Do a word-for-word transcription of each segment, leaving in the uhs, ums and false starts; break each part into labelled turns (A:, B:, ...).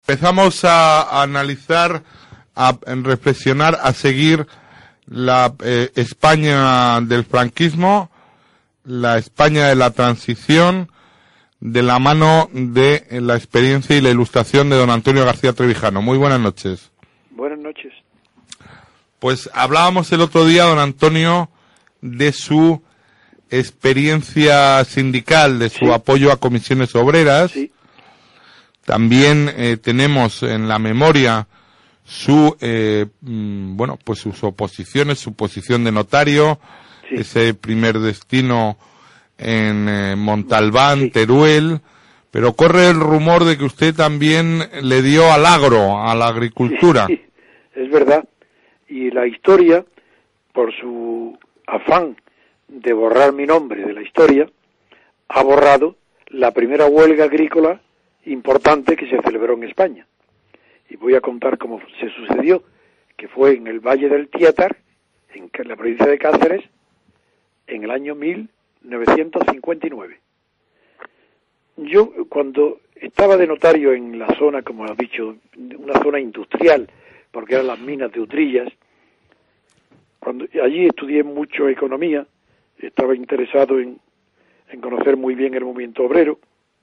A: empezamos a, a analizar, a, a reflexionar, a seguir la eh, España del franquismo, la España de la transición, de la mano de eh, la experiencia y la ilustración de don Antonio García Trevijano. Muy buenas noches.
B: Buenas noches.
A: Pues hablábamos el otro día, don Antonio, de su experiencia sindical, de su
B: sí.
A: apoyo a comisiones obreras.
B: Sí.
A: También eh, tenemos en la memoria su, eh, mm, bueno, pues sus oposiciones, su posición de notario, sí. ese primer destino en eh, Montalbán, sí. Teruel, pero corre el rumor de que usted también le dio al agro, a la agricultura.
B: Sí, es verdad. Y la historia, por su afán de borrar mi nombre de la historia, ha borrado la primera huelga agrícola importante que se celebró en España. Y voy a contar cómo se sucedió, que fue en el Valle del Tietar, en la provincia de Cáceres, en el año mil novecientos cincuenta y nueve. Yo, cuando estaba de notario en la zona, como has dicho, una zona industrial, porque eran las minas de Utrillas, cuando allí estudié mucho economía, estaba interesado en, en conocer muy bien el movimiento obrero.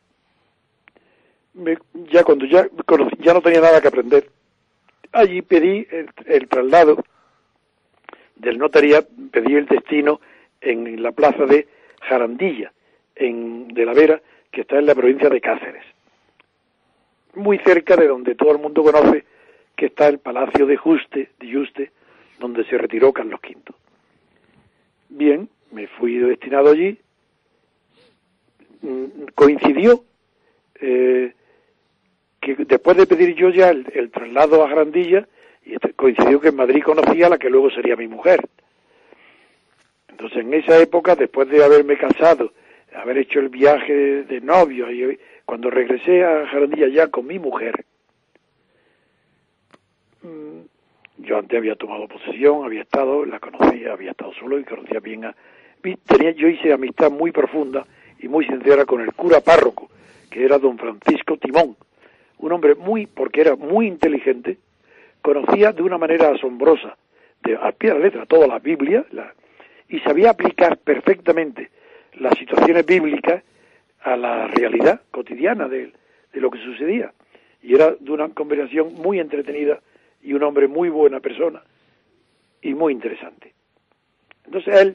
B: Me, ya cuando ya, conocí, ya no tenía nada que aprender, allí pedí el, el traslado del notaría, pedí el destino en la plaza de Jarandilla, en de la Vera, que está en la provincia de Cáceres, muy cerca de donde todo el mundo conoce que está el Palacio de Juste, de Juste, donde se retiró Carlos quinto. Bien, me fui destinado allí, coincidió eh, que después de pedir yo ya el, el traslado a Jarandilla, y coincidió que en Madrid conocía a la que luego sería mi mujer. Entonces, en esa época, después de haberme casado, haber hecho el viaje de novio, y cuando regresé a Jarandilla ya con mi mujer, yo antes había tomado posesión, había estado, la conocía, había estado solo y conocía bien a... Tenía, yo hice amistad muy profunda y muy sincera con el cura párroco, que era don Francisco Timón, un hombre muy, porque era muy inteligente, conocía de una manera asombrosa, de, al pie de la letra, toda la Biblia, la, y sabía aplicar perfectamente las situaciones bíblicas a la realidad cotidiana de, de lo que sucedía. Y era de una conversación muy entretenida y un hombre muy buena persona y muy interesante. Entonces él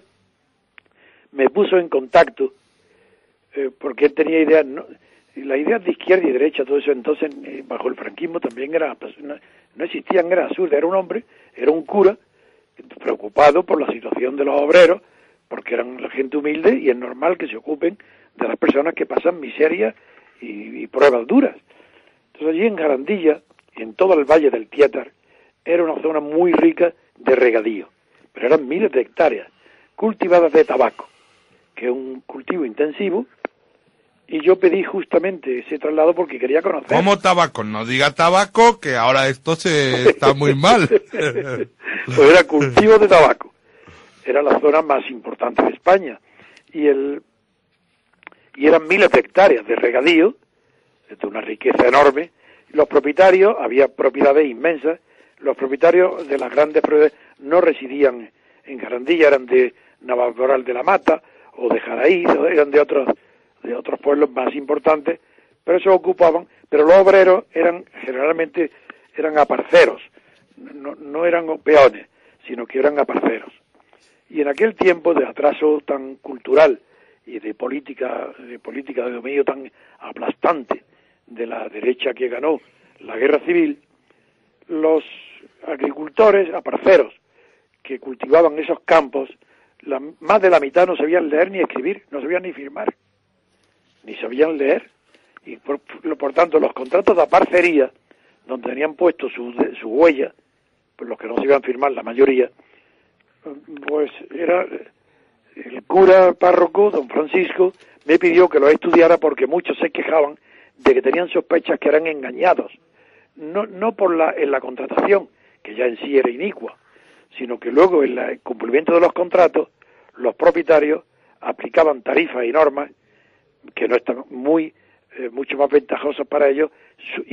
B: me puso en contacto eh, porque él tenía ideas, ¿no? La idea de izquierda y derecha, todo eso, entonces eh, bajo el franquismo también era, no, no existían, era absurda, era un hombre, era un cura preocupado por la situación de los obreros, porque eran la gente humilde y es normal que se ocupen de las personas que pasan miseria y, y pruebas duras. Entonces allí en Jarandilla, y en todo el Valle del Tietar, era una zona muy rica de regadío, pero eran miles de hectáreas cultivadas de tabaco, que es un cultivo intensivo, y yo pedí justamente ese traslado porque quería conocer.
A: ¿Cómo tabaco? No diga tabaco, que ahora esto se está muy mal.
B: Pues era cultivo de tabaco, era la zona más importante de España, y el y eran miles de hectáreas de regadío, de una riqueza enorme. Los propietarios, había propiedades inmensas, los propietarios de las grandes propiedades no residían en Jarandilla, eran de Navalmoral de la Mata o de Jaraí, eran de otros de otros pueblos más importantes, pero eso ocupaban, pero los obreros eran generalmente eran aparceros, no, no eran peones, sino que eran aparceros. Y en aquel tiempo de atraso tan cultural y de política de política de dominio tan aplastante de la derecha que ganó la guerra civil, los agricultores aparceros que cultivaban esos campos, la, más de la mitad no sabían leer ni escribir, no sabían ni firmar, ni sabían leer, y por, por tanto los contratos de aparcería, donde tenían puesto su, su huella, pues los que no sabían firmar, la mayoría, pues era el cura párroco, don Francisco, me pidió que lo estudiara porque muchos se quejaban de que tenían sospechas que eran engañados, no no por la en la contratación, que ya en sí era inicua, sino que luego en la, el cumplimiento de los contratos, los propietarios aplicaban tarifas y normas que no estaban muy, eh, mucho más ventajosas para ellos, y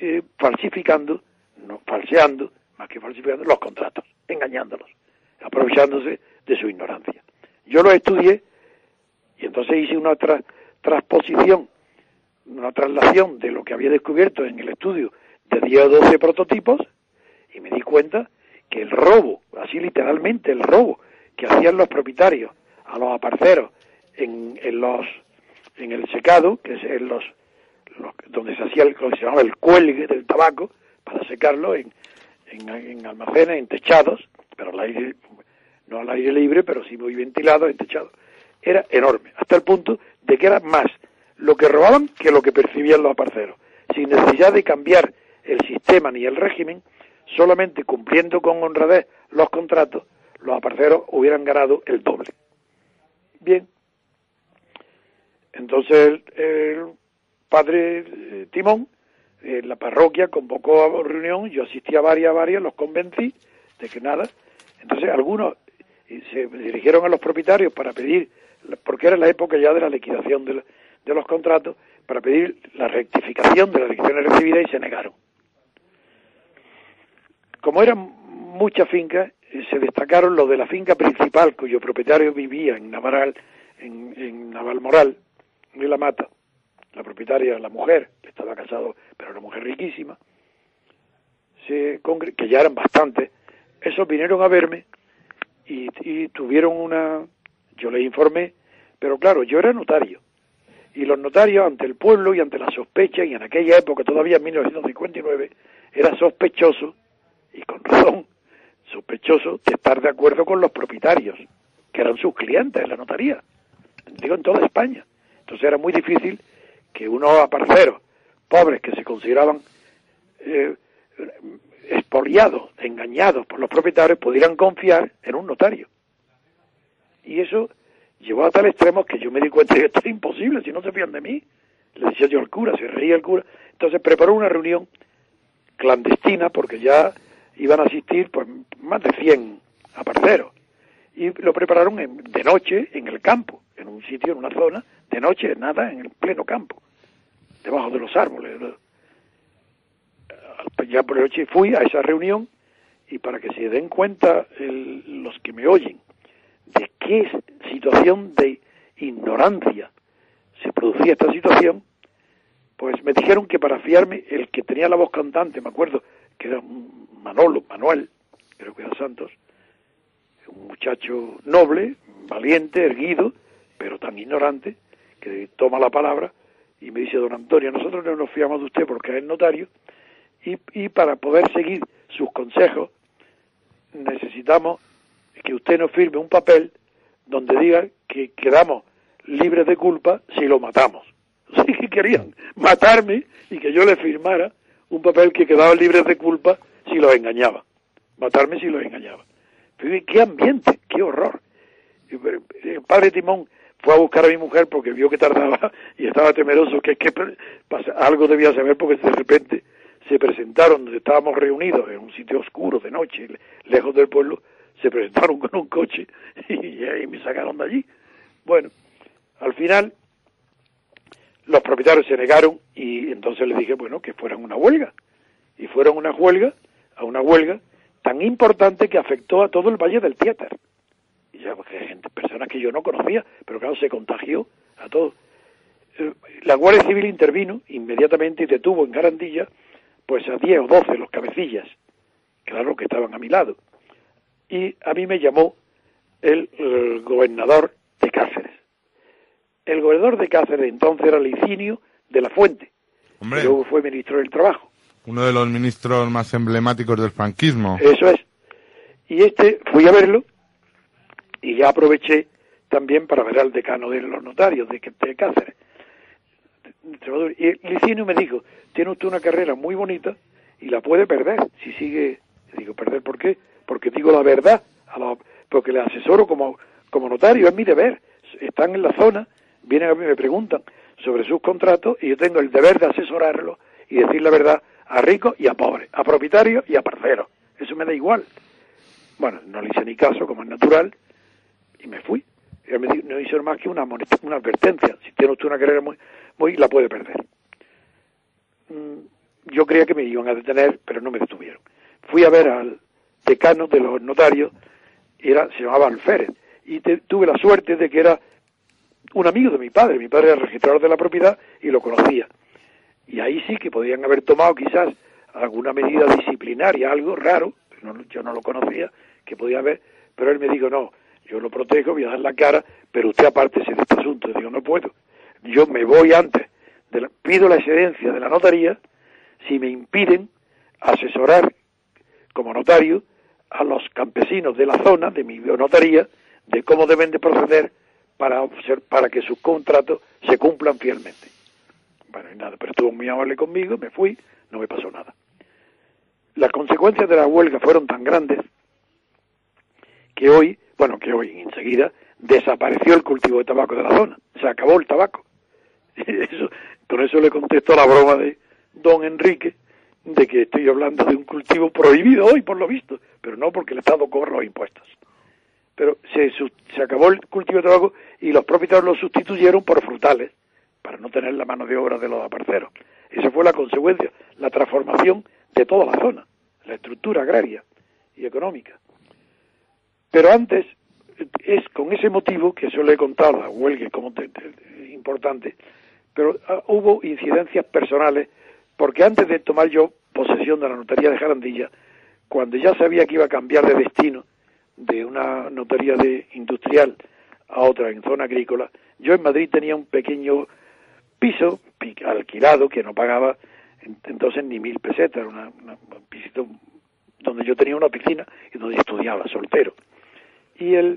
B: eh, falsificando, no falseando, más que falsificando, los contratos, engañándolos, aprovechándose de su ignorancia. Yo lo estudié y entonces hice una tra- transposición, una traslación de lo que había descubierto en el estudio de diez o doce prototipos y me di cuenta que el robo, así literalmente el robo que hacían los propietarios a los aparceros en, en los en el secado, que es en los, los donde se hacía el, lo que se llamaba el cuelgue del tabaco para secarlo en, en, en almacenes, en techados, pero al aire, no al aire libre, pero sí muy ventilado, en techados, era enorme, hasta el punto de que era más lo que robaban que lo que percibían los aparceros, sin necesidad de cambiar el sistema ni el régimen, solamente cumpliendo con honradez los contratos, los aparceros hubieran ganado el doble. Bien, entonces el, el padre eh, Timón, en la parroquia, convocó a reunión, yo asistí a varias, a varias, los convencí de que nada. Entonces algunos se dirigieron a los propietarios para pedir, porque era la época ya de la liquidación de, la, de los contratos, para pedir la rectificación de las lecciones recibidas y se negaron. Como eran muchas fincas, se destacaron los de la finca principal, cuyo propietario vivía en Navaral, en, en Navalmoral, en La Mata. La propietaria, la mujer, estaba casado, pero era una mujer riquísima, se congre- que ya eran bastantes. Esos vinieron a verme y, y tuvieron una... Yo les informé, pero claro, yo era notario. Y los notarios, ante el pueblo y ante la sospecha, y en aquella época, todavía en mil novecientos cincuenta y nueve, era sospechoso, y con razón, sospechoso de estar de acuerdo con los propietarios, que eran sus clientes en la notaría, digo, en toda España. Entonces era muy difícil que unos aparceros pobres que se consideraban eh, expoliados, engañados por los propietarios, pudieran confiar en un notario. Y eso llevó a tal extremo que yo me di cuenta de que esto es imposible, si no se fían de mí. Le decía yo al cura, se reía el cura. Entonces preparó una reunión clandestina, porque ya iban a asistir pues más de cien aparceros. Y lo prepararon en, de noche en el campo, en un sitio, en una zona, de noche, nada, en el pleno campo, debajo de los árboles. Ya por la noche fui a esa reunión, y para que se den cuenta el, los que me oyen, de qué situación de ignorancia se producía esta situación, pues me dijeron que para fiarme, el que tenía la voz cantante, me acuerdo, que era Manolo, Manuel, creo que era Santos, un muchacho noble, valiente, erguido, pero tan ignorante, que toma la palabra y me dice: don Antonio, nosotros no nos fiamos de usted porque es notario, y, y para poder seguir sus consejos necesitamos que usted nos firme un papel donde diga que quedamos libres de culpa si lo matamos. Así que querían matarme y que yo le firmara un papel que quedaba libres de culpa si los engañaba. Matarme si los engañaba. Pero qué ambiente, qué horror. El padre Timón fue a buscar a mi mujer porque vio que tardaba y estaba temeroso que, que pasa, algo debía saber, porque de repente se presentaron donde estábamos reunidos, en un sitio oscuro de noche, lejos del pueblo, se presentaron con un coche y, y me sacaron de allí. Bueno, al final los propietarios se negaron y entonces les dije, bueno, que fueran una huelga. Y fueron una huelga, a una huelga tan importante que afectó a todo el Valle del Tietar. Y ya, porque hay gente, personas que yo no conocía, pero claro, se contagió a todos. La Guardia Civil intervino inmediatamente y detuvo en Garandilla pues a diez o doce los cabecillas, claro, que estaban a mi lado. Y a mí me llamó el, el gobernador de Cáceres. El gobernador de Cáceres entonces era Licinio de la Fuente,
A: Hombre,
B: que luego fue ministro del Trabajo.
A: Uno de los ministros más emblemáticos del franquismo.
B: Eso es. Y este, fui a verlo, y ya aproveché también para ver al decano de los notarios de, de Cáceres. Y Licinio me dijo: tiene usted una carrera muy bonita y la puede perder si sigue. Digo, ¿perder por qué? Porque digo la verdad, a la, porque le asesoro como, como notario, es mi deber. Están en la zona, vienen a mí y me preguntan sobre sus contratos y yo tengo el deber de asesorarlos y decir la verdad a ricos y a pobres, a propietarios y a parceros. Eso me da igual. Bueno, no le hice ni caso, como es natural, y me fui. Y él me dijo, no hizo más que una, una advertencia: si tiene usted una carrera muy, muy, la puede perder. yo creía que me iban a detener, pero no me detuvieron. Fui a ver al decano de los notarios, era, se llamaba Alférez, y te, tuve la suerte de que era un amigo de mi padre. Mi padre era registrador de la propiedad y lo conocía. Y ahí sí que podían haber tomado quizás alguna medida disciplinaria, algo raro, no, yo no lo conocía, que podía haber, pero él me dijo, no, yo lo protejo, voy a dar la cara, pero usted apártese de este asunto. Yo digo, no puedo, yo me voy antes, de la, pido la excedencia de la notaría, si me impiden asesorar como notario a los campesinos de la zona, de mi notaría, de cómo deben de proceder para, para que sus contratos se cumplan fielmente. Bueno, y nada, pero estuvo muy amable conmigo, me fui, no me pasó nada. Las consecuencias de la huelga fueron tan grandes que hoy, bueno, que hoy enseguida desapareció el cultivo de tabaco de la zona, se acabó el tabaco. Eso, con eso le contesto la broma de don Enrique, de que estoy hablando de un cultivo prohibido hoy, por lo visto, pero no porque el Estado cobra los impuestos. Pero se, se acabó el cultivo de tabaco y los propietarios lo sustituyeron por frutales, para no tener la mano de obra de los aparceros. Esa fue la consecuencia, la transformación de toda la zona, la estructura agraria y económica. Pero antes, es con ese motivo, que eso le he contado, la huelga como te, te, importante, pero uh, hubo incidencias personales, porque antes de tomar yo posesión de la notaría de Jarandilla, cuando ya sabía que iba a cambiar de destino de una notaría de industrial a otra en zona agrícola, yo en Madrid tenía un pequeño piso alquilado que no pagaba entonces ni mil pesetas, una, una, un pisito donde yo tenía una piscina y donde estudiaba, soltero. Y el,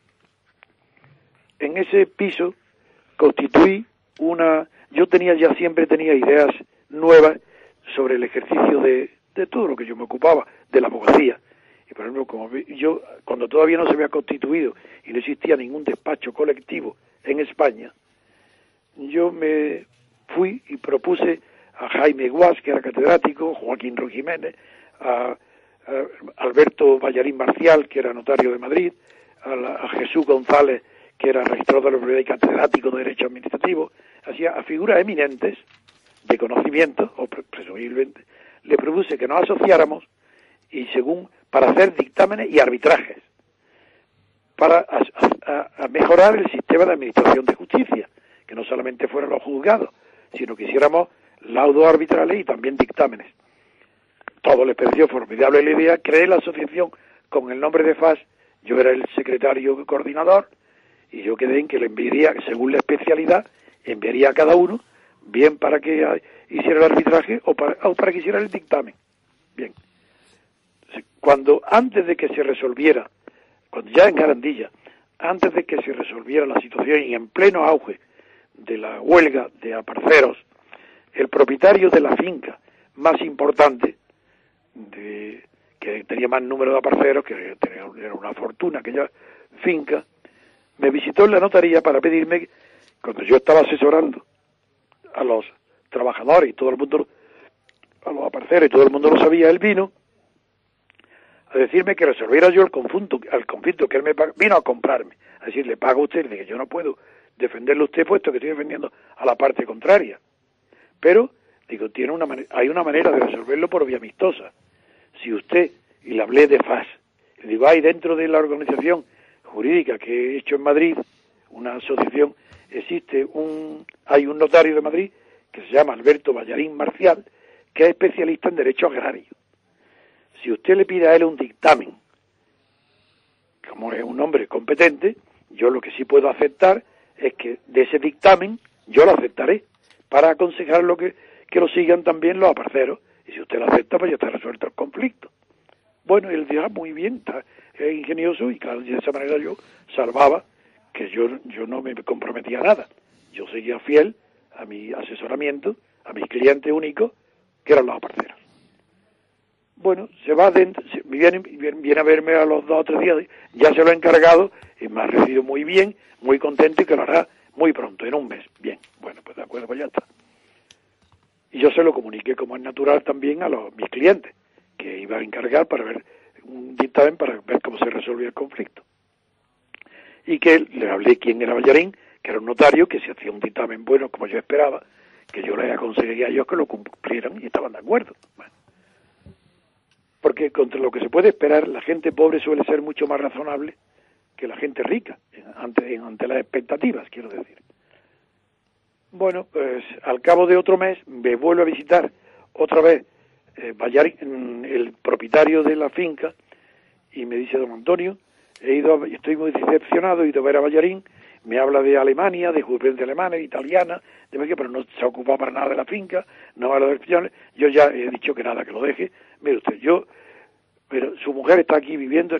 B: en ese piso constituí una, yo tenía ya siempre tenía ideas nuevas sobre el ejercicio de, de todo lo que yo me ocupaba, de la abogacía. Y por ejemplo, como yo, cuando todavía no se había constituido y no existía ningún despacho colectivo en España, yo me fui y propuse a Jaime Guas, que era catedrático, Joaquín Ruiz Jiménez, a, a Alberto Ballarín Marcial, que era notario de Madrid, a, la, a Jesús González, que era registrador de la propiedad y catedrático de Derecho Administrativo, así a figuras eminentes de conocimiento, o presumiblemente, le propuse que nos asociáramos y según para hacer dictámenes y arbitrajes, para a, a, a mejorar el sistema de administración de justicia, que no solamente fueran los juzgados, sino que hiciéramos laudos arbitrales y también dictámenes. Todo les pareció formidable la idea, creé la asociación con el nombre de F A S, yo era el secretario coordinador, y yo quedé en que le enviaría, según la especialidad, enviaría a cada uno, bien para que hiciera el arbitraje o para, o para que hiciera el dictamen. Bien. Cuando, antes de que se resolviera, cuando ya en Jarandilla, antes de que se resolviera la situación y en pleno auge de la huelga de aparceros, el propietario de la finca más importante, de, que tenía más número de aparceros, que tenía, era una fortuna aquella finca, me visitó en la notaría para pedirme, cuando yo estaba asesorando a los trabajadores y todo el mundo, a los aparceros y todo el mundo lo sabía, él vino a decirme que resolviera yo el conflicto, el conflicto que él me pagó, vino a comprarme, a decirle, paga usted, le dije, yo no puedo defenderle a usted puesto que estoy defendiendo a la parte contraria. Pero, digo, tiene una hay una manera de resolverlo por vía amistosa. Si usted, y le hablé de F A S, le digo, hay dentro de la organización jurídica que he hecho en Madrid, una asociación, existe un, hay un notario de Madrid que se llama Alberto Ballarín Marcial, que es especialista en derecho agrario. Si usted le pide a él un dictamen, como es un hombre competente, yo lo que sí puedo aceptar es que de ese dictamen yo lo aceptaré para aconsejar lo que, que lo sigan también los aparceros. Y si usted lo acepta, pues ya está resuelto el conflicto. Bueno, él dirá, muy bien, está, es ingenioso, y claro, de esa manera yo salvaba que yo, yo no me comprometía a nada. Yo seguía fiel a mi asesoramiento, a mis clientes únicos, que eran los aparceros. Bueno, se va dentro, se, viene, viene a verme a los dos o tres días, ya se lo he encargado y me ha recibido muy bien, muy contento y que lo hará muy pronto, en un mes. Bien, bueno, pues de acuerdo, pues ya está. Y yo se lo comuniqué como es natural también a los, mis clientes, que iba a encargar para ver un dictamen para ver cómo se resolvía el conflicto. Y que le hablé quién era Ballarín, que era un notario, que se hacía un dictamen bueno como yo esperaba, que yo les aconsejé a ellos que lo cumplieran y estaban de acuerdo. Bueno. Porque contra lo que se puede esperar, la gente pobre suele ser mucho más razonable que la gente rica, ante, ante las expectativas, quiero decir. Bueno, pues al cabo de otro mes me vuelve a visitar otra vez eh, Ballarín, el propietario de la finca, y me dice: don Antonio, he ido a, estoy muy decepcionado, he ido a ver a Ballarín, me habla de Alemania, de jurisprudencia alemana, italiana, de que pero no se ocupa para nada de la finca, no habla de opciones. Yo ya he dicho que nada, que lo deje. Mire usted, yo, pero su mujer está aquí viviendo,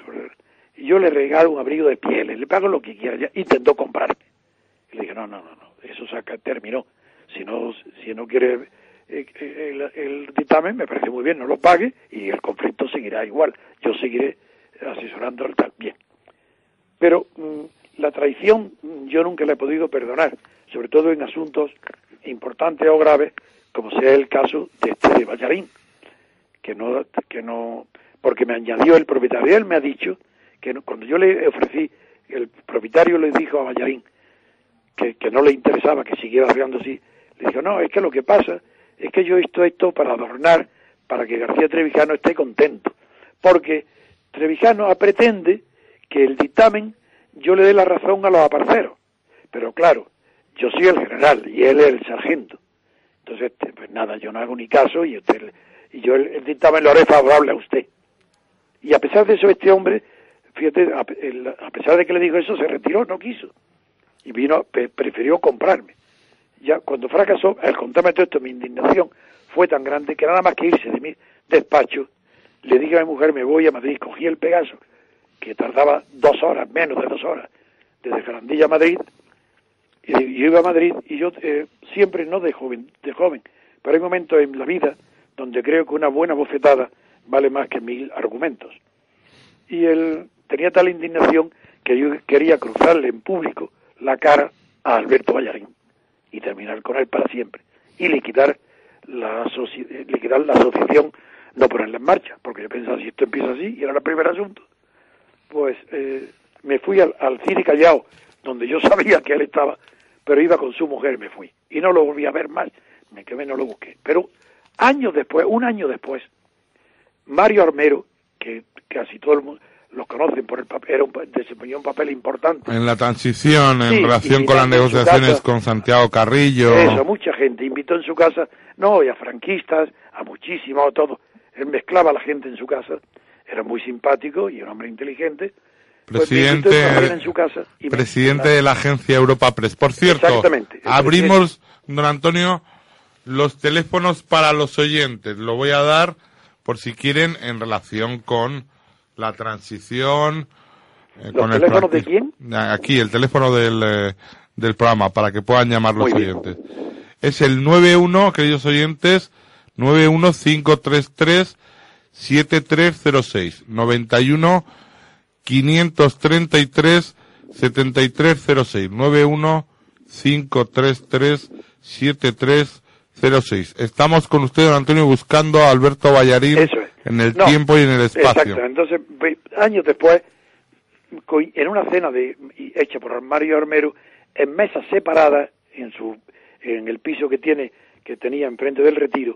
B: y yo le regalo un abrigo de pieles, le pago lo que quiera, ya intentó comprarme. Y le dije: no, no, no, no, eso se terminó. Si no, si no quiere eh, el, el dictamen, me parece muy bien, no lo pague y el conflicto seguirá igual. Yo seguiré asesorando al tal. Bien. Pero mmm, la traición yo nunca la he podido perdonar, sobre todo en asuntos importantes o graves, como sea el caso de este de Ballarín, que no, que no, porque me añadió el propietario, él me ha dicho que no, cuando yo le ofrecí, el propietario le dijo a Ballarín que, que no le interesaba que siguiera haciendo así, le dijo: no, es que lo que pasa es que yo he hecho esto para adornar, para que García Trevijano esté contento, porque Trevijano pretende que el dictamen yo le dé la razón a los aparceros, pero claro, yo soy el general y él es el sargento, entonces pues nada, yo no hago ni caso y usted y yo el, el dictamen lo haré favorable a usted. Y a pesar de eso, este hombre, fíjate, a, el, a pesar de que le dijo eso, se retiró, no quiso, y vino, pe, prefirió comprarme. Ya cuando fracasó, al contarme todo esto, mi indignación fue tan grande que nada más que irse de mi despacho, le dije a mi mujer: me voy a Madrid. Cogí el Pegaso, que tardaba dos horas, menos de dos horas, desde Ferrandilla a Madrid, y yo iba a Madrid, y yo eh, siempre, no de joven, de joven, pero hay momentos en la vida donde creo que una buena bofetada vale más que mil argumentos. Y él tenía tal indignación que yo quería cruzarle en público la cara a Alberto Ballarín y terminar con él para siempre, y liquidar la, asoci liquidar la asociación, no ponerla en marcha, porque yo pensaba, si esto empieza así, y era el primer asunto, pues eh, me fui al, al Cine Callao, donde yo sabía que él estaba, pero iba con su mujer, me fui, y no lo volví a ver más, me quedé, no lo busqué. Pero años después, un año después, Mario Armero, que casi todo el mundo los conocen por el papel, era un, desempeñó un papel importante
A: en la transición, en
B: sí,
A: relación con las negociaciones casa, con Santiago Carrillo.
B: Eso, mucha gente invitó en su casa, no, y a franquistas, a muchísimos, a todos. Él mezclaba a la gente en su casa, era muy simpático y un hombre inteligente.
A: Presidente,
B: pues en su casa y
A: presidente me... de la agencia Europa Press. Por cierto,
B: exactamente,
A: abrimos, don Antonio, los teléfonos para los oyentes. Lo voy a dar por si quieren en relación con la transición.
B: Eh, ¿Los con teléfonos el de quién?
A: Aquí, el teléfono del, eh, del programa, para que puedan llamar los
B: Muy
A: oyentes. Bien. Es el nueve uno, queridos oyentes, nueve uno cinco tres tres siete tres cero seis, noventa y uno quinientos treinta y tres setenta y tres cero seis, nueve uno cinco tres tres siete tres cero seis. Estamos con usted, don Antonio, buscando a Alberto Ballarín es. en el no, tiempo y en el espacio.
B: Exacto. Entonces, años después, en una cena de hecha por Mario Armero, en mesas separadas, en su en el piso que tiene que tenía enfrente del Retiro,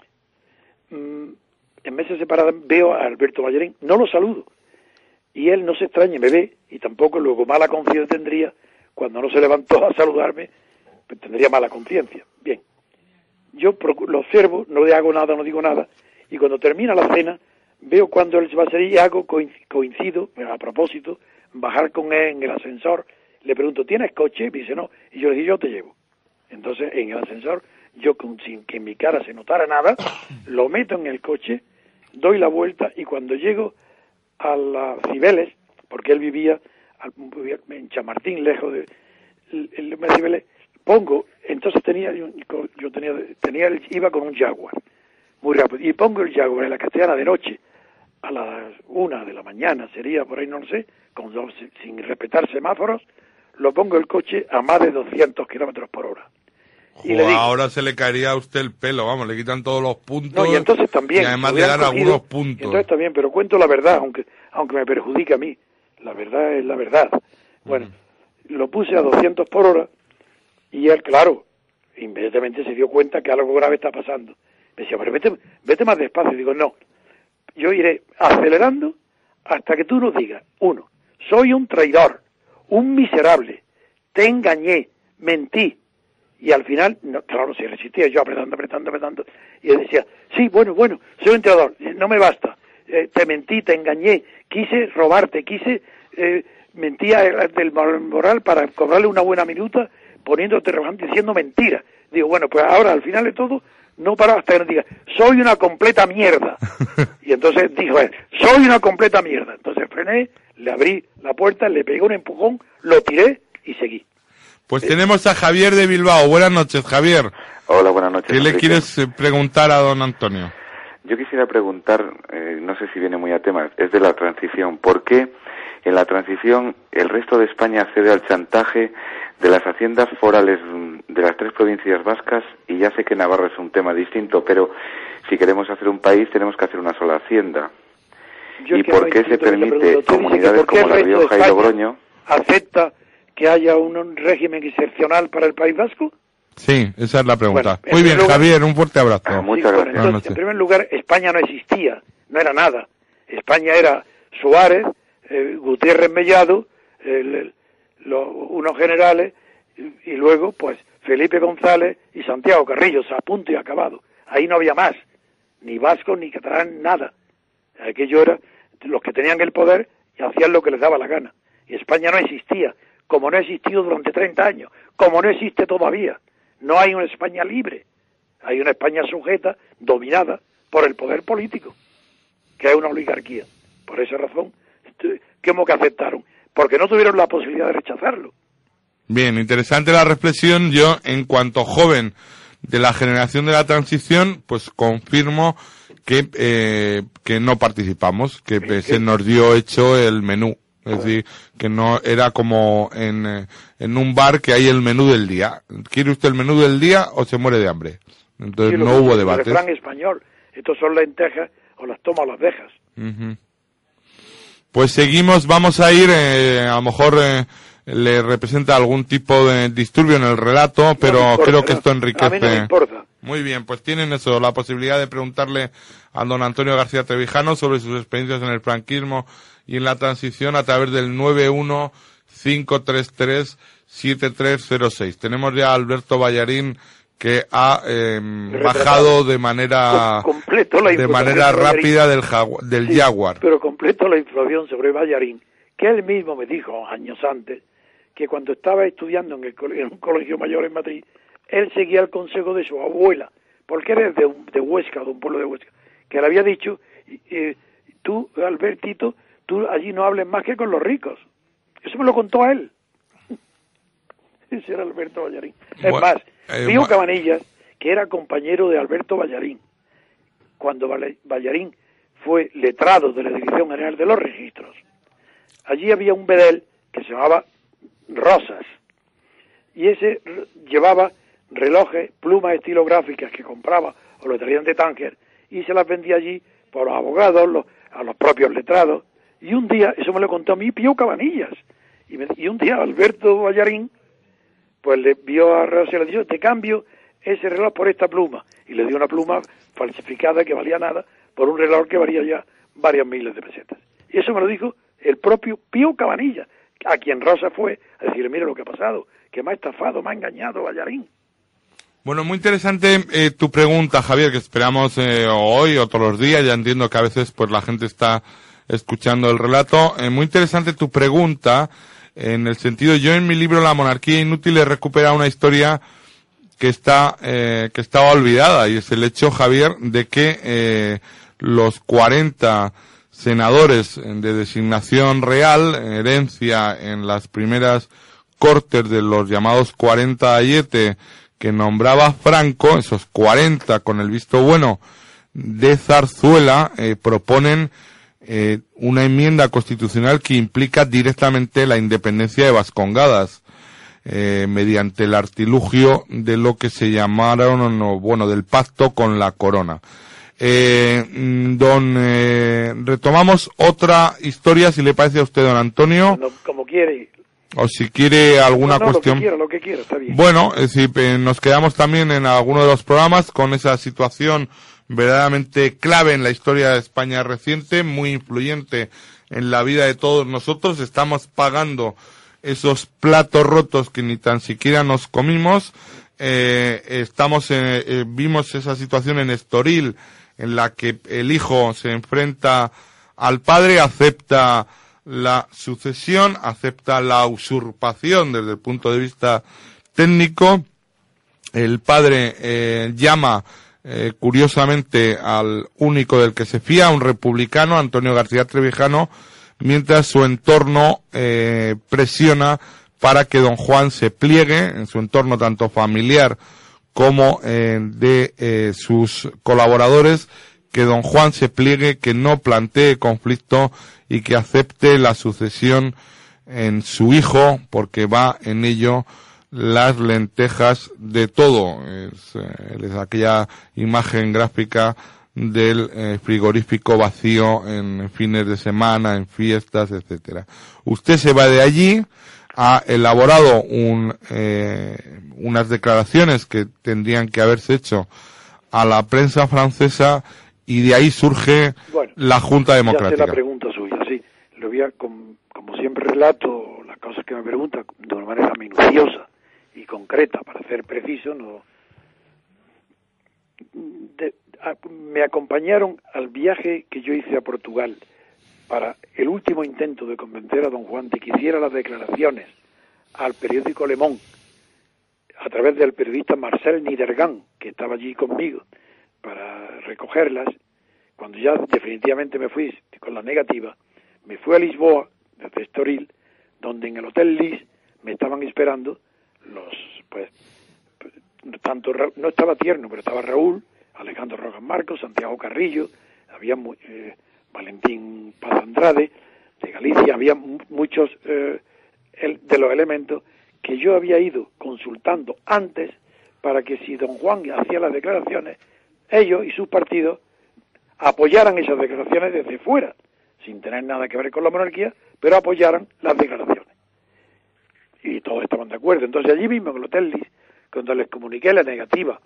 B: en mesas separadas veo a Alberto Ballarín, no lo saludo, y él no se extrañe, me ve, y tampoco luego mala conciencia tendría, cuando no se levantó a saludarme, pues tendría mala conciencia. Bien, yo lo observo, no le hago nada, no digo nada, y cuando termina la cena, veo cuando él se va a salir y hago, coincido, a propósito, bajar con él en el ascensor, le pregunto: ¿tienes coche? Me dice: no, y yo le digo: yo te llevo. Entonces, en el ascensor, yo sin que en mi cara se notara nada, lo meto en el coche, doy la vuelta, y cuando llego a las Cibeles, porque él vivía en Chamartín, lejos de el, el Cibeles, pongo, entonces tenía, yo, yo tenía, tenía, iba con un Jaguar, muy rápido, y pongo el Jaguar en la Castellana de noche, a las una de la mañana, sería por ahí, no lo sé, con, sin respetar semáforos, lo pongo el coche a más de doscientos kilómetros por hora.
A: Y le digo, ahora se le caería a usted el pelo, vamos, le quitan todos los puntos.
B: No, y entonces también.
A: Y además le dan cogido, algunos puntos.
B: Entonces también, pero cuento la verdad, aunque aunque me perjudique a mí. La verdad es la verdad. Bueno, uh-huh. Lo puse a doscientos por hora, y él, claro, inmediatamente se dio cuenta que algo grave está pasando. Me decía, pero vete, vete más despacio. Y digo, no, yo iré acelerando hasta que tú nos digas, uno, soy un traidor, un miserable, te engañé, mentí. Y al final, no, claro, se resistía, yo apretando, apretando, apretando. Y él decía, sí, bueno, bueno, soy un traidor, no me basta. Eh, te mentí, te engañé, quise robarte, quise... Eh, mentía del moral para cobrarle una buena minuta, poniéndote relajante, diciendo mentiras. Digo, bueno, pues ahora al final de todo, no paro hasta que nos diga, soy una completa mierda. Y entonces dijo él, soy una completa mierda. Entonces frené, le abrí la puerta, le pegué un empujón, lo tiré y seguí.
A: Pues eh, tenemos a Javier de Bilbao. Buenas noches, Javier.
C: Hola, buenas noches.
A: ¿Qué le quieres eh, preguntar a don Antonio?
C: Yo quisiera preguntar, eh, no sé si viene muy a tema, es de la transición. ¿Por qué en la transición el resto de España cede al chantaje de las haciendas forales de las tres provincias vascas? Y ya sé que Navarra es un tema distinto, pero si queremos hacer un país tenemos que hacer una sola hacienda.
B: Yo
C: ¿Y por qué se permite comunidades como La Rioja y Logroño?
B: ¿Acepta que haya un régimen excepcional para el País Vasco?
A: Sí, esa es la pregunta.
B: Bueno,
A: Muy bien,
B: lugar,
A: Javier, un fuerte abrazo.
C: Ah, muchas
B: sí,
C: gracias.
B: Bueno, entonces, en primer lugar, España no existía, no era nada. España era Suárez, eh, Gutiérrez Mellado, el, el, lo, unos generales, y, y luego, pues, Felipe González y Santiago Carrillo, a punto y acabado. Ahí no había más, ni vasco, ni catalán, nada. Aquello era los que tenían el poder y hacían lo que les daba la gana. Y España no existía, como no ha existido durante treinta años, como no existe todavía. No hay una España libre, hay una España sujeta, dominada por el poder político, que es una oligarquía. Por esa razón, ¿cómo que aceptaron? Porque no tuvieron la posibilidad de rechazarlo.
A: Bien, interesante la reflexión. Yo, en cuanto joven de la generación de la transición, pues confirmo que eh, que no participamos, que eh, se nos dio hecho el menú. Es decir, que no era como en, en un bar que hay el menú del día. ¿Quiere usted el menú del día o se muere de hambre? Entonces sí, no hubo debates.
B: El refrán español, estos son lentejas, o las tomas o las dejas.
A: Uh-huh. Pues seguimos, vamos a ir, eh, a lo mejor eh, le representa algún tipo de disturbio en el relato, pero no importa, creo que esto enriquece.
B: A mí no me importa.
A: Muy bien, pues tienen eso, la posibilidad de preguntarle a don Antonio García Trevijano sobre sus experiencias en el franquismo y en la transición a través del nueve uno cinco tres tres siete tres cero seis. Tenemos ya a Alberto Ballarín que ha eh, bajado de manera
B: completo la
A: de manera rápida del, jagu- del
B: sí,
A: Jaguar.
B: Pero completo la información sobre Ballarín, que él mismo me dijo años antes que cuando estaba estudiando en, el co- en un colegio mayor en Madrid, él seguía el consejo de su abuela, porque era de, un, de Huesca, de un pueblo de Huesca, que le había dicho, eh, tú, Albertito, tú allí no hables más que con los ricos. Eso me lo contó a él. Ese era Alberto Ballarín. Es bueno, más, eh, Pío Cabanillas, que era compañero de Alberto Ballarín, cuando Ballarín fue letrado de la Dirección General de los Registros, allí había un bedel que se llamaba Rosas, y ese llevaba relojes, plumas estilográficas que compraba o lo traían de Tánger, y se las vendía allí por los abogados, los, a los propios letrados. Y un día, eso me lo contó a mí Pío Cabanillas, y, me, y un día Alberto Ballarín pues le vio a Rosa y le dijo, te cambio ese reloj por esta pluma, y le dio una pluma falsificada que valía nada por un reloj que valía ya varias miles de pesetas. Y eso me lo dijo el propio Pío Cabanillas, a quien Rosa fue a decirle, mira lo que ha pasado, que me ha estafado, me ha engañado Ballarín.
A: Bueno, muy interesante eh, tu pregunta, Javier, que esperamos eh, hoy o todos los días. Ya entiendo que a veces pues la gente está escuchando el relato. Eh, muy interesante tu pregunta, en el sentido, yo en mi libro La monarquía inútil he recuperado una historia que está eh, que estaba olvidada, y es el hecho, Javier, de que eh, los cuarenta senadores de designación real, herencia en las primeras cortes de los llamados cuarenta Ayete, que nombraba Franco, esos cuarenta con el visto bueno de Zarzuela, eh, proponen eh, una enmienda constitucional que implica directamente la independencia de Vascongadas, eh, mediante el artilugio de lo que se llamaron, no, bueno, del pacto con la corona. Eh, don, eh, retomamos otra historia, si le parece a usted, don Antonio.
B: No, como quiere.
A: o si quiere alguna
B: no, no,
A: cuestión.
B: Lo que quiera, lo que quiera, está bien.
A: Bueno, es decir, eh, nos quedamos también en alguno de los programas con esa situación verdaderamente clave en la historia de España reciente, muy influyente en la vida de todos nosotros. Estamos pagando esos platos rotos que ni tan siquiera nos comimos. Eh, estamos en, eh, vimos esa situación en Estoril, en la que el hijo se enfrenta al padre, acepta la sucesión, acepta la usurpación desde el punto de vista técnico. El padre eh, llama eh, curiosamente al único del que se fía, un republicano, Antonio García Trevijano, mientras su entorno eh, presiona para que don Juan se pliegue, en su entorno tanto familiar como eh, de eh, sus colaboradores, que don Juan se pliegue, que no plantee conflicto y que acepte la sucesión en su hijo, porque va en ello las lentejas de todo. Es, eh, es aquella imagen gráfica del eh, frigorífico vacío en fines de semana, en fiestas, etcétera. Usted se va de allí, ha elaborado un, eh, unas declaraciones que tendrían que haberse hecho a la prensa francesa, y de ahí surge
B: bueno,
A: la Junta Democrática.
B: Ya sé la pregunta suya, sí. Lo voy a, como, como siempre relato las cosas que me pregunta de una manera minuciosa y concreta, para ser preciso. No de, a, me acompañaron al viaje que yo hice a Portugal para el último intento de convencer a don Juan de que hiciera las declaraciones al periódico Le Monde a través del periodista Marcel Niedergang, que estaba allí conmigo para recogerlas. Cuando ya definitivamente me fui con la negativa, me fui a Lisboa, desde Estoril, donde en el Hotel Lis me estaban esperando los, pues, tanto, no estaba Tierno, pero estaba Raúl, Alejandro Rojas Marcos, Santiago Carrillo, había eh, Valentín Paz Andrade, de Galicia, había muchos eh, el, de los elementos que yo había ido consultando antes para que si don Juan hacía las declaraciones, ellos y sus partidos apoyaran esas declaraciones desde fuera, sin tener nada que ver con la monarquía, pero apoyaran las declaraciones. Y todos estaban de acuerdo. Entonces allí mismo en el Hotel Lis, cuando les comuniqué la negativa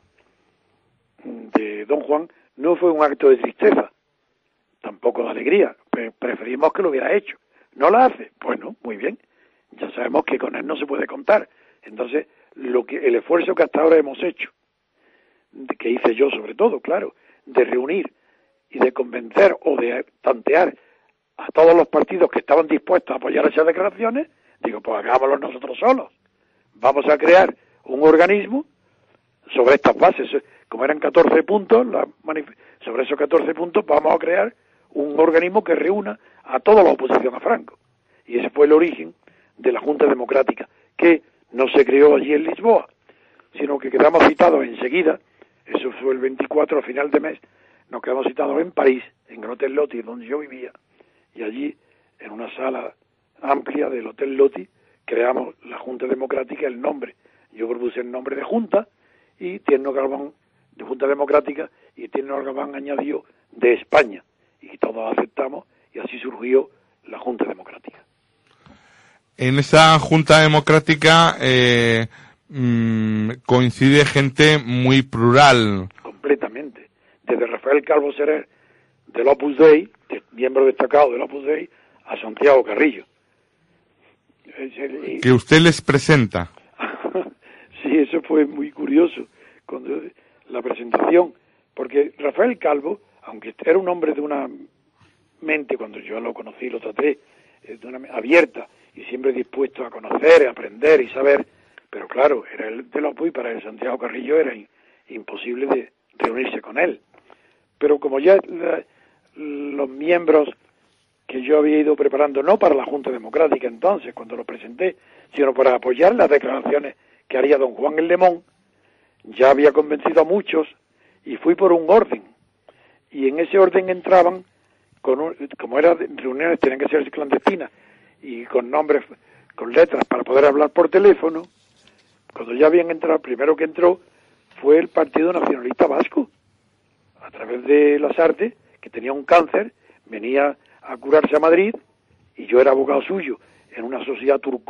B: de don Juan, no fue un acto de tristeza, tampoco de alegría, preferimos que lo hubiera hecho. ¿No la hace? Bueno, muy bien, ya sabemos que con él no se puede contar. Entonces, lo que el esfuerzo que hasta ahora hemos hecho, que hice yo sobre todo, claro, de reunir y de convencer o de tantear a todos los partidos que estaban dispuestos a apoyar esas declaraciones, digo, pues hagámoslo nosotros solos. Vamos a crear un organismo sobre estas bases, como eran catorce puntos, la manif- sobre esos catorce puntos vamos a crear un organismo que reúna a toda la oposición a Franco. Y ese fue el origen de la Junta Democrática, que no se creó allí en Lisboa, sino que quedamos citados enseguida, eso fue el veinticuatro, a final de mes, nos quedamos citados en París, en el Hotel Loti, donde yo vivía, y allí, en una sala amplia del Hotel Loti, creamos la Junta Democrática, el nombre. Yo propuse el nombre de Junta, y Tierno Galván, de Junta Democrática, y Tierno Galván añadió de España, y todos aceptamos, y así surgió la Junta Democrática.
A: En esa Junta Democrática eh, mmm, coincide gente muy plural.
B: Completamente. Desde Rafael Calvo Serer, del Opus Dei, de, miembro destacado del Opus Dei, a Santiago Carrillo.
A: Que usted les presenta.
B: Sí, eso fue muy curioso, cuando la presentación, porque Rafael Calvo, aunque era un hombre de una mente, cuando yo lo conocí, lo traté, de una abierta, y siempre dispuesto a conocer, a aprender y saber, pero claro, era el de Opus y para el Santiago Carrillo era in, imposible de reunirse con él. Pero como ya la, los miembros que yo había ido preparando, no para la Junta Democrática entonces, cuando lo presenté, sino para apoyar las declaraciones que haría don Juan en Le Monde, ya había convencido a muchos y fui por un orden. Y en ese orden entraban, con un, como eran reuniones, tenían que ser clandestinas, y con nombres, con letras para poder hablar por teléfono. Cuando ya habían entrado, el primero que entró fue el Partido Nacionalista Vasco, a través de Lasarte, que tenía un cáncer, venía a curarse a Madrid, y yo era abogado suyo en una sociedad turcó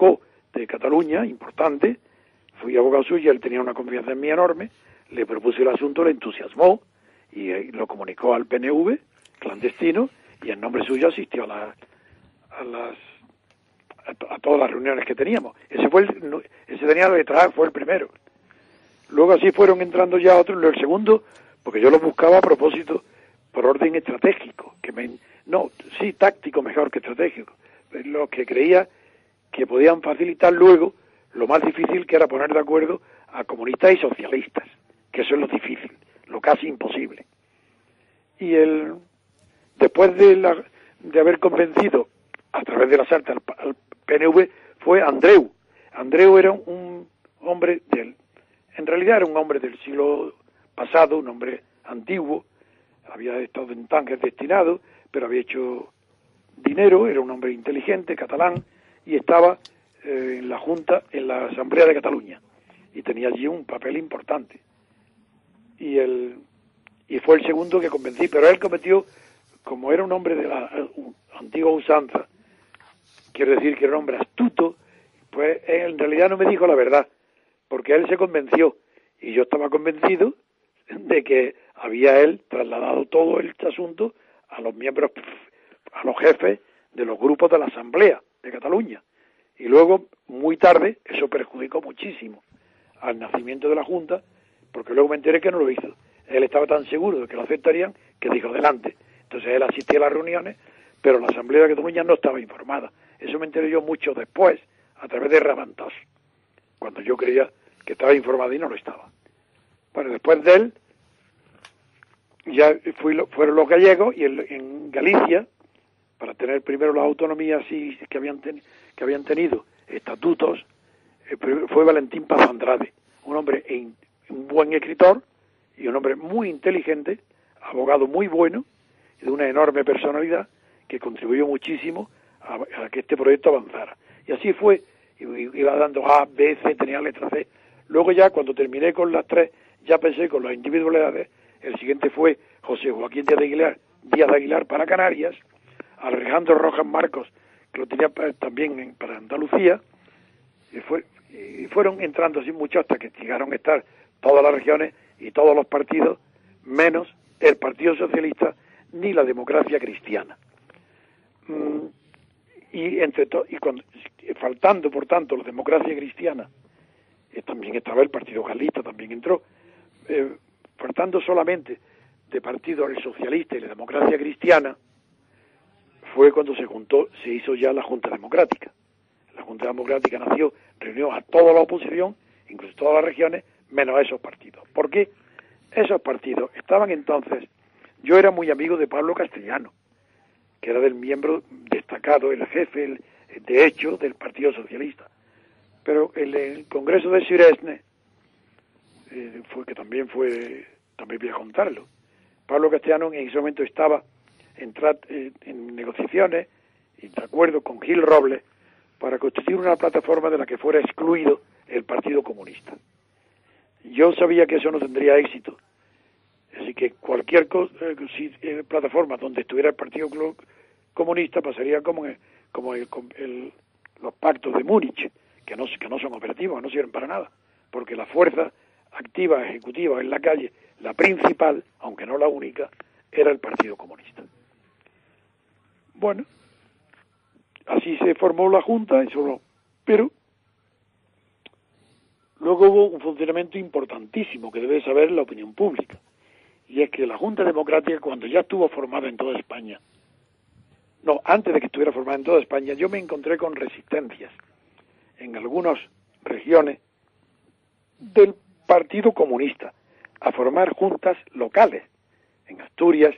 B: de Cataluña, importante, fui abogado suyo, él tenía una confianza en mí enorme, le propuse el asunto, le entusiasmó y eh, lo comunicó al P N V, clandestino, y en nombre suyo asistió a, la, a las a, a todas las reuniones que teníamos. Ese fue el, ese tenía detrás, fue el primero. Luego así fueron entrando ya otros, el segundo, porque yo lo buscaba a propósito por orden estratégico, que me, no, sí táctico mejor que estratégico, lo que creía que podían facilitar luego lo más difícil, que era poner de acuerdo a comunistas y socialistas, que eso es lo difícil, lo casi imposible. Y el después de, la, de haber convencido a través de la Sarta al, al P N V fue Andreu. Andreu era un hombre del, en realidad era un hombre del siglo pasado, un hombre antiguo, había estado en Tánger destinado, pero había hecho dinero, era un hombre inteligente, catalán, y estaba eh, en la Junta, en la Asamblea de Cataluña, y tenía allí un papel importante. Y el y fue el segundo que convencí, pero él cometió, como era un hombre de la uh, antigua usanza, quiero decir que era un hombre astuto, pues él en realidad no me dijo la verdad, porque él se convenció, y yo estaba convencido de que había él trasladado todo el asunto a los miembros, a los jefes de los grupos de la Asamblea de Cataluña. Y luego, muy tarde, eso perjudicó muchísimo al nacimiento de la Junta, porque luego me enteré que no lo hizo. Él estaba tan seguro de que lo aceptarían que dijo adelante. Entonces él asistía a las reuniones, pero la Asamblea de Cataluña no estaba informada. Eso me enteré yo mucho después, a través de Rabantos, cuando yo creía que estaba informado y no lo estaba. Bueno, después de él, ya fui, fueron los gallegos, y en, en Galicia, para tener primero la autonomía así que habían, ten, que habían tenido estatutos, eh, fue Valentín Paz Andrade, un hombre, un buen escritor y un hombre muy inteligente, abogado muy bueno, y de una enorme personalidad, que contribuyó muchísimo a, a que este proyecto avanzara. Y así fue, iba dando A, B, C, tenía letra C. Luego ya, cuando terminé con las tres, ya pensé con las individualidades. El siguiente fue José Joaquín Díaz de Aguilar, Díaz de Aguilar para Canarias, Alejandro Rojas Marcos, que lo tenía también en, para Andalucía, y, fue, y fueron entrando así muchos hasta que llegaron a estar todas las regiones y todos los partidos, menos el Partido Socialista ni la Democracia Cristiana. Mm, y entre to y cuando, faltando, por tanto, la Democracia Cristiana, eh, también estaba el Partido Carlista, también entró, eh, faltando solamente de partido el Socialista y la Democracia Cristiana, fue cuando se juntó, se hizo ya la Junta Democrática. La Junta Democrática nació, reunió a toda la oposición, incluso todas las regiones, menos a esos partidos. ¿Por qué? Esos partidos estaban entonces, yo era muy amigo de Pablo Castellano, que era del miembro destacado, el jefe, el, de hecho, del Partido Socialista. Pero el, el Congreso de Suresne, eh, fue que también fue, también voy a contarlo. Pablo Castellano en ese momento estaba en, eh, en negociaciones y de acuerdo con Gil Robles para constituir una plataforma de la que fuera excluido el Partido Comunista. Yo sabía que eso no tendría éxito, así que cualquier cosa, eh, si, eh, plataforma donde estuviera el Partido Comunista pasaría como, el, como el, el, los pactos de Múnich, que no, que no son operativos, no sirven para nada, porque la fuerza activa, ejecutiva en la calle, la principal, aunque no la única, era el Partido Comunista. Bueno, así se formó la Junta, y solo, pero luego hubo un funcionamiento importantísimo que debe saber la opinión pública, y es que la Junta Democrática, cuando ya estuvo formada en toda España, no, antes de que estuviera formada en toda España, yo me encontré con resistencias en algunas regiones del Partido Comunista a formar juntas locales, en Asturias,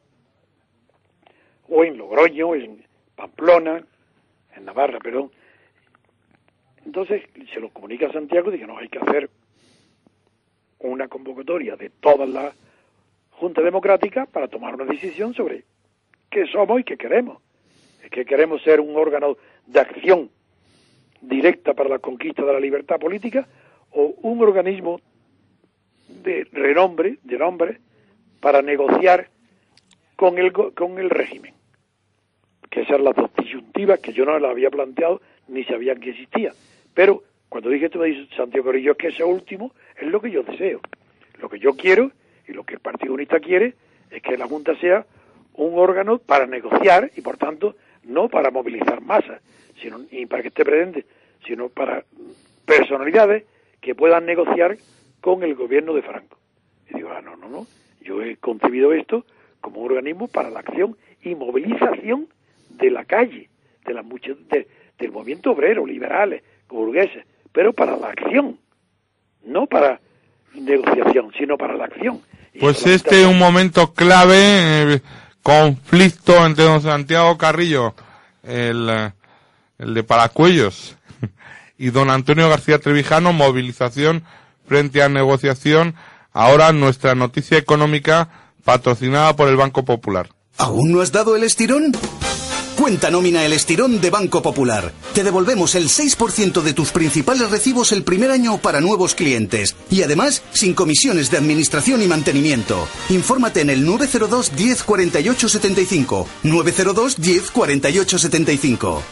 B: o en Logroño, en Pamplona, en Navarra, perdón. Entonces se lo comunica a Santiago y dice, no, hay que hacer una convocatoria de todas las juntas democráticas para tomar una decisión sobre qué somos y qué queremos. Es que queremos ser un órgano de acción directa para la conquista de la libertad política o un organismo de renombre, de nombre, para negociar con el, con el régimen. Que esas eran las dos disyuntivas que yo no las había planteado ni sabía que existía. Pero cuando dije, tú me dices, Santiago Carrillo, es que ese último es lo que yo deseo. Lo que yo quiero y lo que el Partido Comunista quiere es que la Junta sea un órgano para negociar y, por tanto, no para movilizar masas, sino ni para que esté presente, sino para personalidades que puedan negociar con el gobierno de Franco. Y digo, ah, no, no, no, yo he concebido esto como un organismo para la acción y movilización de la calle, de la mucha, de, del movimiento obrero, liberales, burgueses, pero para la acción, no para negociación, sino para la acción. Y
A: pues este es un momento clave, eh, conflicto entre don Santiago Carrillo, el, el de Paracuellos, y don Antonio García Trevijano, movilización frente a negociación. Ahora nuestra noticia económica patrocinada por el Banco Popular.
D: ¿Aún no has dado el estirón? Cuenta nómina El Estirón de Banco Popular. Te devolvemos el seis por ciento de tus principales recibos el primer año para nuevos clientes. Y además, sin comisiones de administración y mantenimiento. Infórmate en el nueve cero dos, diez, cuarenta y ocho, setenta y cinco. nueve cero dos, diez, cuarenta y ocho, setenta y cinco.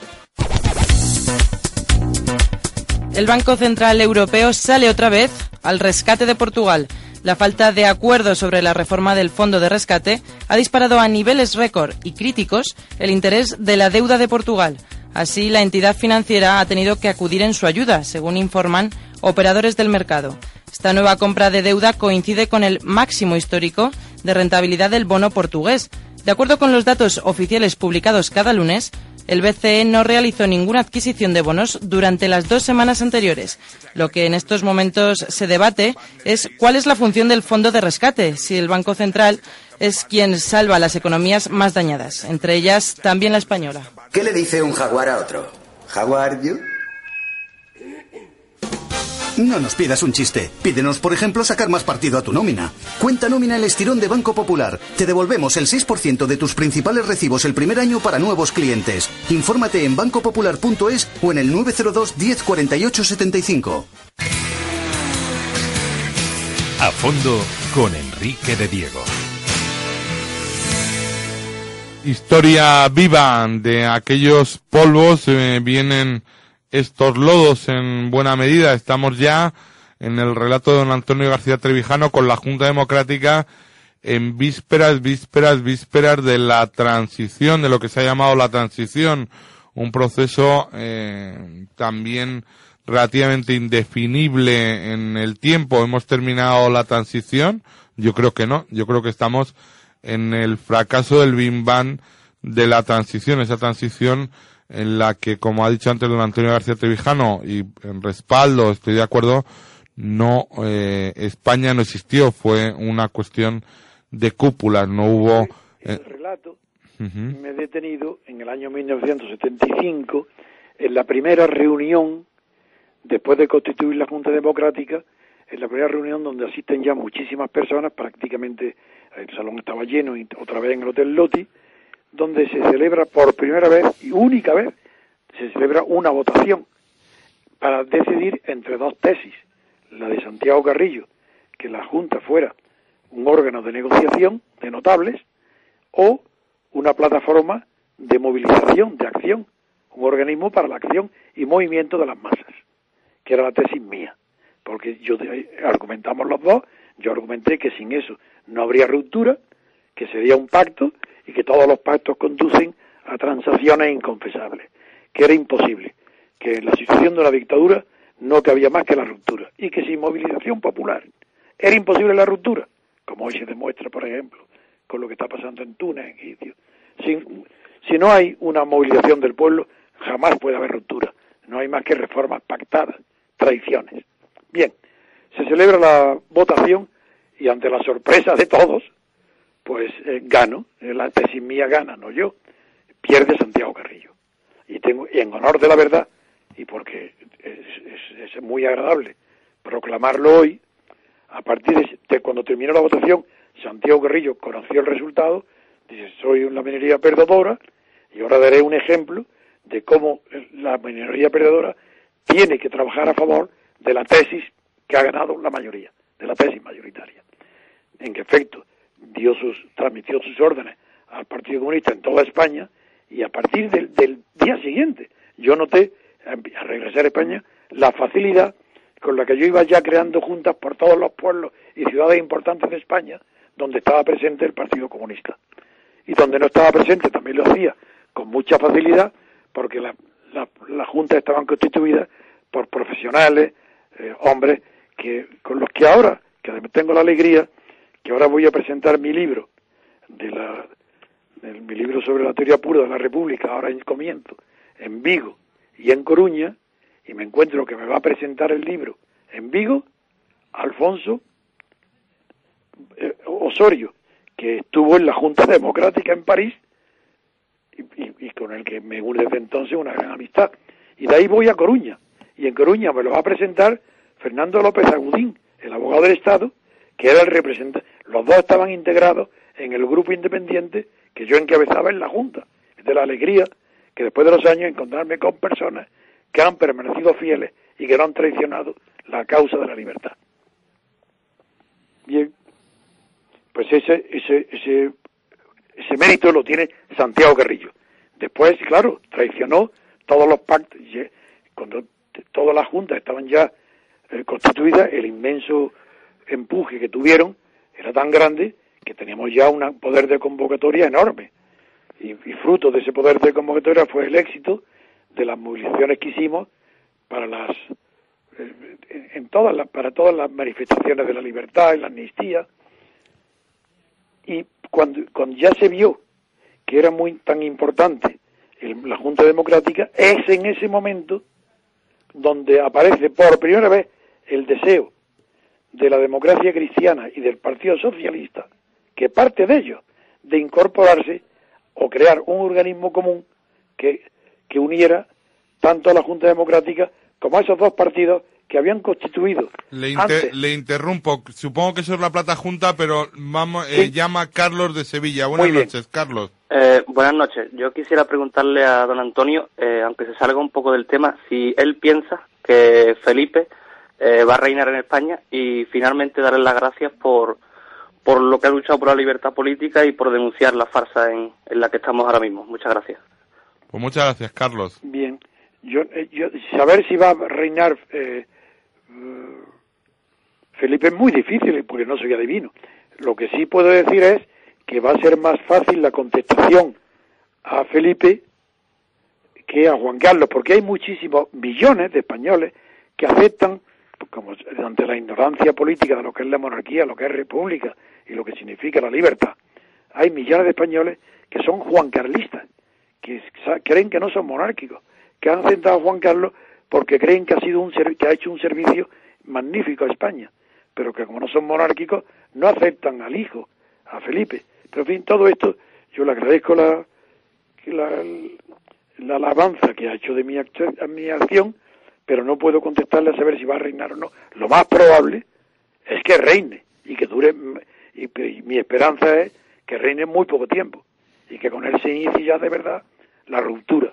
E: El Banco Central Europeo sale otra vez al rescate de Portugal. La falta de acuerdo sobre la reforma del fondo de rescate ha disparado a niveles récord y críticos el interés de la deuda de Portugal. Así, la entidad financiera ha tenido que acudir en su ayuda, según informan operadores del mercado. Esta nueva compra de deuda coincide con el máximo histórico de rentabilidad del bono portugués. De acuerdo con los datos oficiales publicados cada lunes, el B C E no realizó ninguna adquisición de bonos durante las dos semanas anteriores. Lo que en estos momentos se debate es cuál es la función del fondo de rescate, si el Banco Central es quien salva las economías más dañadas, entre ellas también la española.
F: ¿Qué le dice un jaguar a otro? ¿How are you?
D: No nos pidas un chiste. Pídenos, por ejemplo, sacar más partido a tu nómina. Cuenta nómina El Estirón de Banco Popular. Te devolvemos el seis por ciento de tus principales recibos el primer año para nuevos clientes. Infórmate en banco popular punto es o en el nueve cero dos, diez, cuarenta y ocho, setenta y cinco.
G: A fondo con Enrique de Diego.
A: Historia viva de aquellos polvos, eh, vienen estos lodos en buena medida. Estamos ya en el relato de don Antonio García Trevijano con la Junta Democrática en vísperas, vísperas, vísperas de la transición, de lo que se ha llamado la transición, un proceso eh, también relativamente indefinible en el tiempo. ¿Hemos terminado la transición? Yo creo que no, yo creo que estamos en el fracaso del Big Bang de la transición, esa transición en la que, como ha dicho antes don Antonio García Trevijano, y en respaldo, estoy de acuerdo, no, eh, España no existió, fue una cuestión de cúpulas, no hubo...
B: En el relato
A: uh-huh.
B: me he detenido en el año mil novecientos setenta y cinco, en la primera reunión, después de constituir la Junta Democrática, en la primera reunión donde asisten ya muchísimas personas, prácticamente el salón estaba lleno, y otra vez en el Hotel Loti, donde se celebra por primera vez y única vez, se celebra una votación para decidir entre dos tesis, la de Santiago Carrillo, que la Junta fuera un órgano de negociación de notables, o una plataforma de movilización, de acción, un organismo para la acción y movimiento de las masas, que era la tesis mía, porque yo argumentamos los dos, yo argumenté que sin eso no habría ruptura, que sería un pacto, y que todos los pactos conducen a transacciones inconfesables, que era imposible, que en la situación de una dictadura no cabía más que la ruptura, y que sin movilización popular era imposible la ruptura, como hoy se demuestra, por ejemplo, con lo que está pasando en Túnez, en Egipto. Si, si no hay una movilización del pueblo, jamás puede haber ruptura, no hay más que reformas pactadas, traiciones. Bien, se celebra la votación, y ante la sorpresa de todos, pues eh, gano, eh, la tesis mía gana, no yo, pierde Santiago Carrillo. Y tengo, y en honor de la verdad, y porque es, es, es muy agradable proclamarlo hoy, a partir de, de cuando terminó la votación, Santiago Carrillo conoció el resultado, dice, soy una minoría perdedora, y ahora daré un ejemplo de cómo la minoría perdedora tiene que trabajar a favor de la tesis que ha ganado la mayoría, de la tesis mayoritaria. En que efecto, dio sus, transmitió sus órdenes al Partido Comunista en toda España, y a partir del, del día siguiente yo noté a regresar a España, la facilidad con la que yo iba ya creando juntas por todos los pueblos y ciudades importantes de España, donde estaba presente el Partido Comunista. Y donde no estaba presente también lo hacía con mucha facilidad, porque las la, la juntas estaban constituidas por profesionales, eh, hombres, que con los que ahora, que además tengo la alegría, que ahora voy a presentar mi libro, de la, de mi libro sobre la teoría pura de la República, ahora en comienzo, en Vigo y en Coruña, y me encuentro que me va a presentar el libro en Vigo, Alfonso eh, Osorio, que estuvo en la Junta Democrática en París, y, y, y con el que me une desde entonces una gran amistad. Y de ahí voy a Coruña, y en Coruña me lo va a presentar Fernando López Agudín, el abogado del Estado, que era el representante. Los dos estaban integrados en el grupo independiente que yo encabezaba en la Junta. Es de la alegría que después de los años encontrarme con personas que han permanecido fieles y que no han traicionado la causa de la libertad. Bien, pues ese ese ese ese mérito lo tiene Santiago Carrillo. Después, claro, traicionó todos los pactos. Cuando todas las juntas estaban ya eh, constituidas, el inmenso empuje que tuvieron era tan grande que teníamos ya un poder de convocatoria enorme. Y, y fruto de ese poder de convocatoria fue el éxito de las movilizaciones que hicimos para las eh, en todas las para todas las manifestaciones de la libertad y la amnistía. Y cuando, cuando ya se vio que era muy tan importante el, la Junta Democrática, es en ese momento donde aparece por primera vez el deseo de la democracia cristiana y del Partido Socialista, que parte de ello, de incorporarse o crear un organismo común que, que uniera tanto a la Junta Democrática como a esos dos partidos que habían constituido.
A: Le, inter, le interrumpo, supongo que eso es la Plata Junta, pero vamos, eh, sí. Llama Carlos de Sevilla. Buenas noches, Carlos.
H: Eh, buenas noches. Yo quisiera preguntarle a don Antonio, eh, aunque se salga un poco del tema, si él piensa que Felipe eh, va a reinar en España y finalmente darle las gracias por por lo que ha luchado por la libertad política y por denunciar la farsa en, en la que estamos ahora mismo. Muchas gracias.
A: Pues muchas gracias, Carlos.
B: Bien. Yo, yo saber si va a reinar eh, Felipe es muy difícil porque no soy adivino. Lo que sí puedo decir es que va a ser más fácil la contestación a Felipe que a Juan Carlos, porque hay muchísimos millones de españoles que aceptan, como ante la ignorancia política de lo que es la monarquía, lo que es república y lo que significa la libertad, hay millones de españoles que son juancarlistas, que creen que no son monárquicos, que han aceptado a Juan Carlos porque creen que ha sido un que ha hecho un servicio magnífico a España, pero que como no son monárquicos no aceptan al hijo, a Felipe. Pero en fin, todo esto yo le agradezco la la, la alabanza que ha hecho de mi, acción, mi acción, pero no puedo contestarle a saber si va a reinar o no. Lo más probable es que reine y que dure, y, y mi esperanza es que reine muy poco tiempo y que con él se inicie ya de verdad la ruptura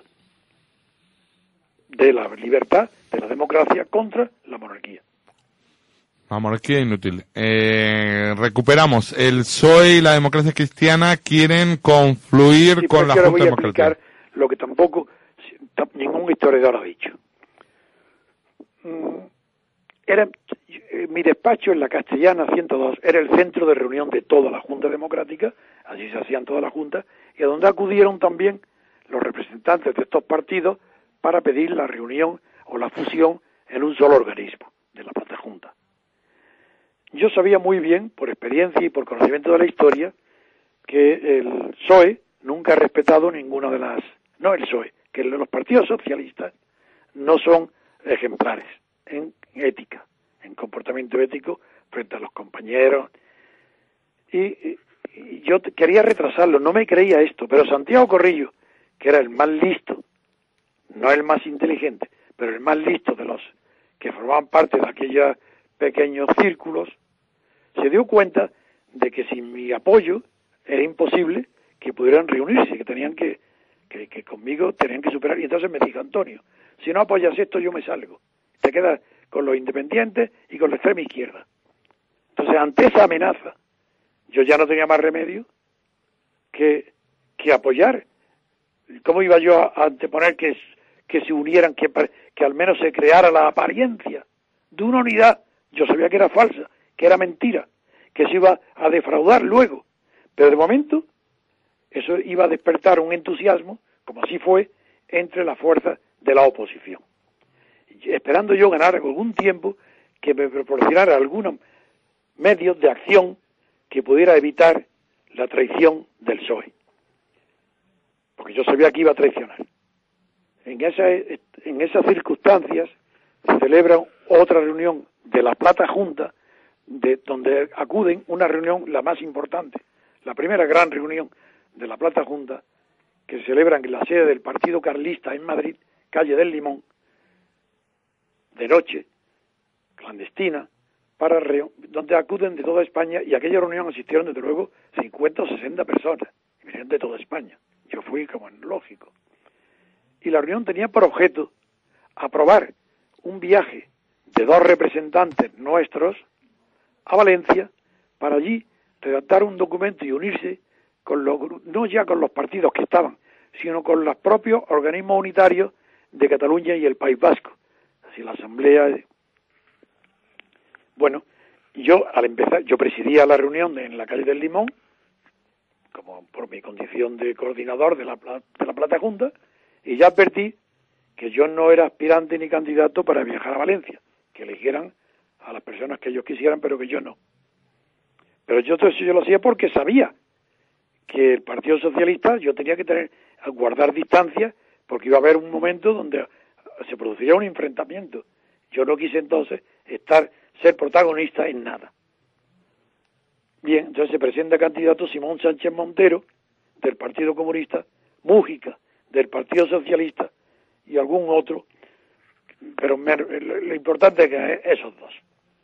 B: de la libertad, de la democracia contra la monarquía.
A: La monarquía inútil. Eh, recuperamos. El P S O E y la democracia cristiana quieren confluir sí, con la Junta
B: voy a
A: Democrática.
B: Explicar lo que tampoco ningún historiador ha dicho. Era mi despacho en la Castellana ciento dos era el centro de reunión de toda la Junta Democrática, allí se hacían todas las juntas, y a donde acudieron también los representantes de estos partidos para pedir la reunión o la fusión en un solo organismo, de la Plata Junta. Yo sabía muy bien, por experiencia y por conocimiento de la historia, que el P S O E nunca ha respetado ninguna de las... No el P S O E, que los partidos socialistas no son ejemplares en ética, en comportamiento ético frente a los compañeros. Y, y, y yo quería retrasarlo, no me creía esto, pero Santiago Carrillo, que era el más listo, no el más inteligente, pero el más listo de los que formaban parte de aquellos pequeños círculos, se dio cuenta de que sin mi apoyo era imposible que pudieran reunirse, que tenían que, que, que conmigo tenían que superar. Y entonces me dijo: Antonio, si no apoyas esto yo me salgo, te quedas con los independientes y con la extrema izquierda. Entonces, ante esa amenaza, yo ya no tenía más remedio que, que apoyar. ¿Cómo iba yo a anteponer que, que se unieran, que, que al menos se creara la apariencia de una unidad. Yo sabía que era falsa, que era mentira, que se iba a defraudar luego, pero de momento eso iba a despertar un entusiasmo, como así fue, entre las fuerzas de la oposición, esperando yo ganar algún tiempo que me proporcionara algunos medios de acción que pudiera evitar la traición del P S O E, porque yo sabía que iba a traicionar. En, esa, en esas circunstancias se celebra otra reunión de la Plata Junta, de donde acuden una reunión la más importante, la primera gran reunión de la Plata Junta, que se celebra en la sede del Partido Carlista en Madrid, calle del Limón, de noche, clandestina, para donde acuden de toda España, y a aquella reunión asistieron desde luego cincuenta o sesenta personas, y vinieron de toda España. Yo fui como en lógico. Y la reunión tenía por objeto aprobar un viaje de dos representantes nuestros a Valencia para allí redactar un documento y unirse con los, no ya con los partidos que estaban, sino con los propios organismos unitarios de Cataluña y el País Vasco, así la Asamblea. De... Bueno, yo al empezar, yo presidía la reunión de, en la calle del Limón, como por mi condición de coordinador de la, de la Plata Junta, y ya advertí que yo no era aspirante ni candidato para viajar a Valencia, que eligieran a las personas que ellos quisieran, pero que yo no. Pero yo todo eso yo lo hacía porque sabía que el Partido Socialista yo tenía que tener guardar distancia, porque iba a haber un momento donde se produciría un enfrentamiento. Yo no quise entonces estar ser protagonista en nada. Bien, entonces se presenta candidato Simón Sánchez Montero del Partido Comunista, Mújica del Partido Socialista y algún otro, pero me, lo, lo importante es que esos dos.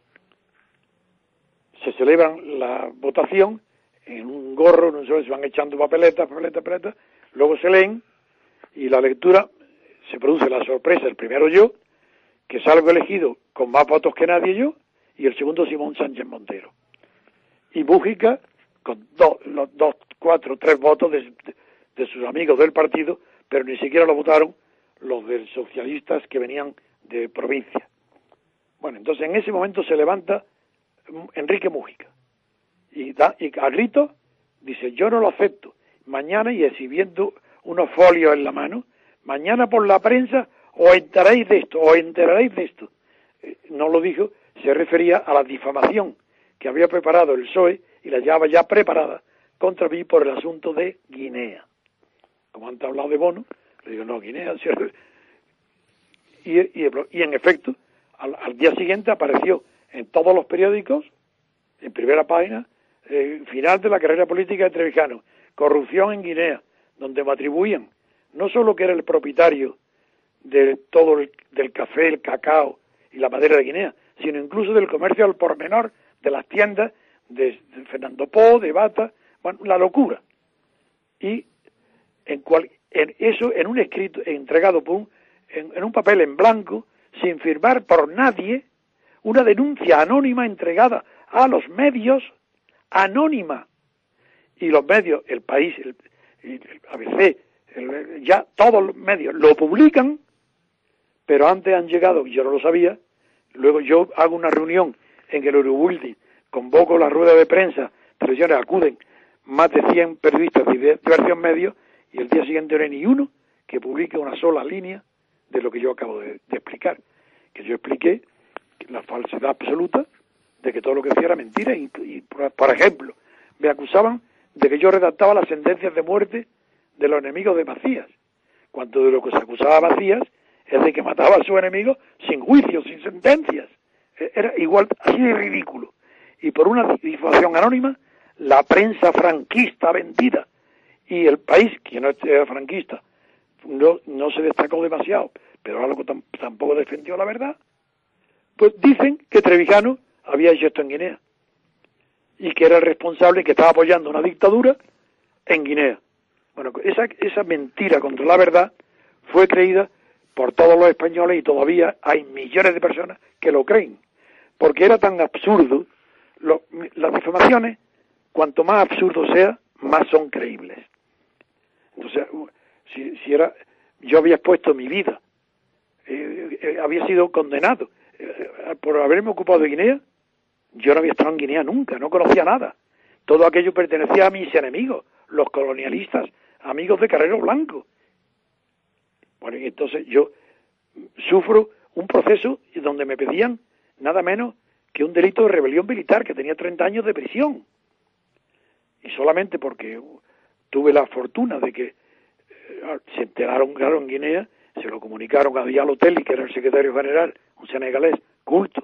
B: Se celebran la votación en un gorro, no sé, se van echando papeletas, papeletas, papeletas, luego se leen y la lectura, se produce la sorpresa, el primero yo, que salgo elegido con más votos que nadie yo, y el segundo Simón Sánchez Montero. Y Mújica con dos, los dos, cuatro, tres votos de, de, de sus amigos del partido, pero ni siquiera lo votaron los de socialistas que venían de provincia. Bueno, entonces en ese momento se levanta Enrique Mújica y, da, y a grito dice: yo no lo acepto. Mañana, y exhibiendo unos folios en la mano, mañana por la prensa os enteraréis de esto, os enteraréis de esto. Eh, no lo dijo, se refería a la difamación que había preparado el P S O E y la llevaba ya preparada contra mí por el asunto de Guinea. Como antes hablado de Bono, le digo, no, Guinea, ¿cierto? Y, y, y en efecto, al, al día siguiente apareció en todos los periódicos, en primera página, eh, final de la carrera política de Trevijano, corrupción en Guinea, donde me atribuían no solo que era el propietario de todo el, del café, el cacao y la madera de Guinea, sino incluso del comercio al por menor, de las tiendas de, de Fernando Po, de Bata, bueno, la locura. Y en, cual, en eso, en un escrito entregado por un, en, en un papel en blanco, sin firmar por nadie, una denuncia anónima entregada a los medios, anónima. Y los medios, el País, el, el A B C, el, ya todos los medios lo publican, pero antes han llegado, y yo no lo sabía, luego yo hago una reunión en el Urubuilding, convoco la rueda de prensa, televisiones acuden más de cien periodistas de diversos medios, y el día siguiente no hay ni uno que publique una sola línea de lo que yo acabo de, de explicar, que yo expliqué la falsedad absoluta de que todo lo que decía era mentira, y, y por, por ejemplo, me acusaban de que yo redactaba las sentencias de muerte de los enemigos de Macías, cuando de lo que se acusaba a Macías es de que mataba a sus enemigos sin juicio, sin sentencias. Era igual, así de ridículo. Y por una difamación anónima, la prensa franquista vendida y el País, que no era franquista, no, no se destacó demasiado, pero algo tam, tampoco defendió la verdad, pues dicen que Trevijano había hecho esto en Guinea y que era el responsable, que estaba apoyando una dictadura en Guinea. Bueno, esa, esa mentira contra la verdad fue creída por todos los españoles y todavía hay millones de personas que lo creen, porque era tan absurdo. Lo, las difamaciones, cuanto más absurdo sea, más son creíbles. Entonces, si, si era, yo había expuesto mi vida eh, había sido condenado eh, por haberme ocupado de Guinea. Yo no había estado en Guinea nunca, no conocía nada. Todo aquello pertenecía a mis enemigos, los colonialistas, amigos de Carrero Blanco. Bueno, y entonces yo sufro un proceso donde me pedían nada menos que un delito de rebelión militar, que tenía treinta años de prisión. Y solamente porque tuve la fortuna de que eh, se enteraron, claro, en Guinea, se lo comunicaron a Diallo Telly, que era el secretario general, un senegalés culto,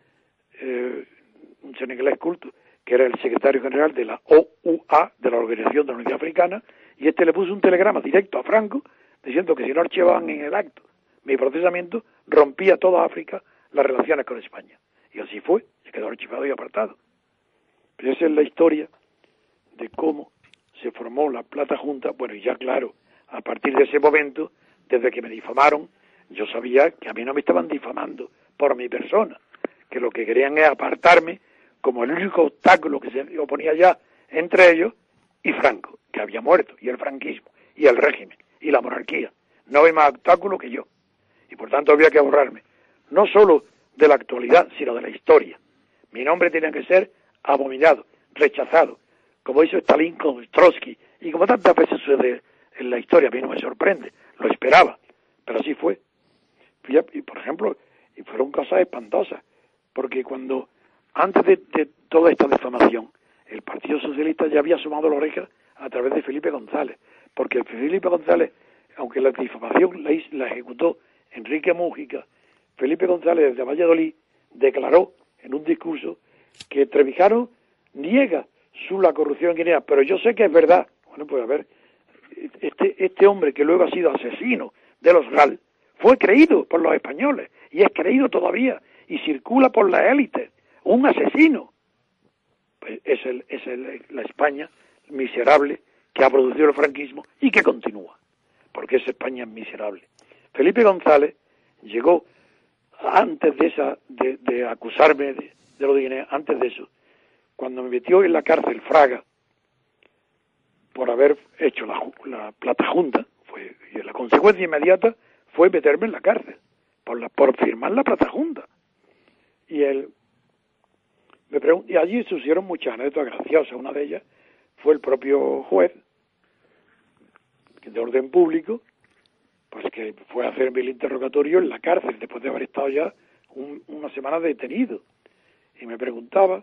B: eh, un senegalés culto, que era el secretario general de la O U A, de la Organización de la Unidad Africana, y este le puso un telegrama directo a Franco, diciendo que si no archivaban en el acto mi procesamiento, rompía toda África las relaciones con España. Y así fue, se quedó archivado y apartado. Pero esa es la historia de cómo se formó la Plata Junta. Bueno, y ya claro, a partir de ese momento, desde que me difamaron, yo sabía que a mí no me estaban difamando por mi persona, que lo que querían es apartarme como el único obstáculo que se oponía ya entre ellos y Franco, que había muerto, y el franquismo, y el régimen, y la monarquía. No hay más obstáculo que yo. Y por tanto había que ahorrarme, no solo de la actualidad, sino de la historia. Mi nombre tenía que ser abominado, rechazado, como hizo Stalin con Trotsky, y como tantas veces sucede en la historia. A mí no me sorprende, lo esperaba, pero así fue. Y por ejemplo, y fueron cosas espantosas, porque cuando, antes de, de toda esta difamación, el Partido Socialista ya había asomado la oreja a través de Felipe González, porque Felipe González, aunque la difamación la, la ejecutó Enrique Mújica, Felipe González desde Valladolid declaró en un discurso que Trevijano niega su la corrupción en Guinea, pero yo sé que es verdad. Bueno, pues a ver, este, este hombre que luego ha sido asesino de los G A L, fue creído por los españoles, y es creído todavía, y circula por la élite, un asesino. Pues es, el, es el, la España miserable que ha producido el franquismo y que continúa, porque esa España es miserable. Felipe González llegó antes de esa, de, de acusarme de, de lo de Guinea, antes de eso, cuando me metió en la cárcel Fraga por haber hecho la, la Plata Junta, fue, y la consecuencia inmediata fue meterme en la cárcel por, la, por firmar la Plata Junta. Y él me preguntó, y allí sucedieron muchas anécdotas graciosas. Una de ellas fue el propio juez de orden público, pues que fue a hacerme el interrogatorio en la cárcel después de haber estado ya un, una semana detenido, y me preguntaba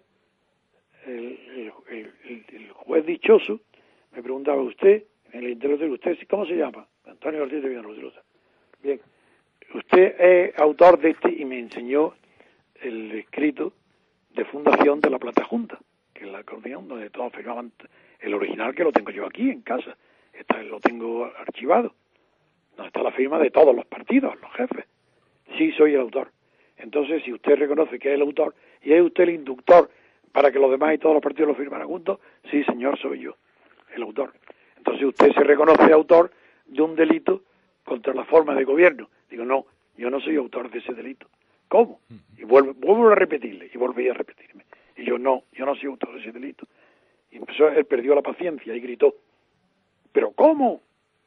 B: el, el, el, el juez dichoso, me preguntaba: usted, en el interrogatorio, usted, ¿cómo se llama? Antonio García de Villarrosa. Bien, usted es autor de este, y me enseñó el escrito de fundación de la Plata Junta, que es la coordinación donde todos firmaban, el original, que lo tengo yo aquí en casa, está, lo tengo archivado, donde está la firma de todos los partidos, los jefes. Sí, soy el autor. Entonces, si usted reconoce que es el autor y es usted el inductor para que los demás y todos los partidos lo firmaran juntos, sí, señor, soy yo el autor. Entonces usted se reconoce autor de un delito contra la forma de gobierno. Digo, no, yo no soy autor de ese delito. ¿Cómo? Y vuelvo, vuelvo a repetirle, y volví a repetirme. Y yo, no, yo no soy autor de ese delito. Y empezó, él perdió la paciencia y gritó: ¿pero cómo?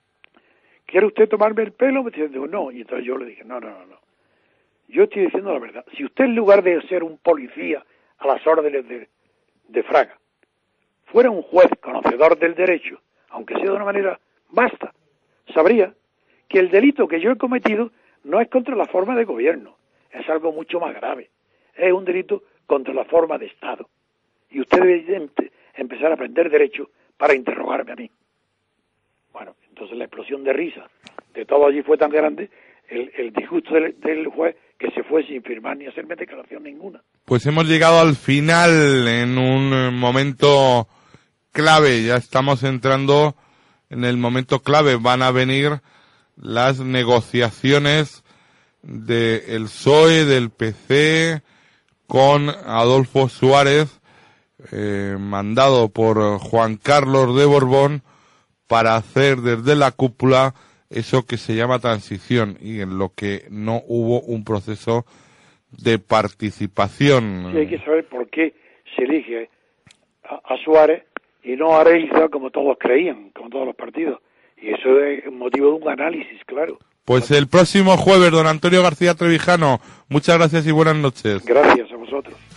B: ¿Quiere usted tomarme el pelo? Me dijo, no. Y entonces yo le dije, no, no, no, no. Yo estoy diciendo la verdad. Si usted, en lugar de ser un policía a las órdenes de, de Fraga, fuera un juez conocedor del derecho, aunque sea de una manera vasta, sabría que el delito que yo he cometido no es contra la forma de gobierno, es algo mucho más grave. Es un delito contra la forma de Estado. Y usted debe empezar a aprender derecho para interrogarme a mí. Bueno, entonces la explosión de risa de todo allí fue tan grande, el, el disgusto del, del juez, que se fue sin firmar ni hacerme declaración ninguna.
A: Pues hemos llegado al final en un momento clave, ya estamos entrando en el momento clave. Van a venir las negociaciones del P S O E, del P C, con Adolfo Suárez, eh, mandado por Juan Carlos de Borbón, para hacer desde la cúpula eso que se llama transición, y en lo que no hubo un proceso de participación.
B: Sí, hay que saber por qué se elige a, a Suárez y no a Areiza, como todos creían, como todos los partidos. Y eso es motivo de un análisis, claro.
A: Pues el próximo jueves, don Antonio García Trevijano, muchas gracias y buenas noches.
B: Gracias a vosotros.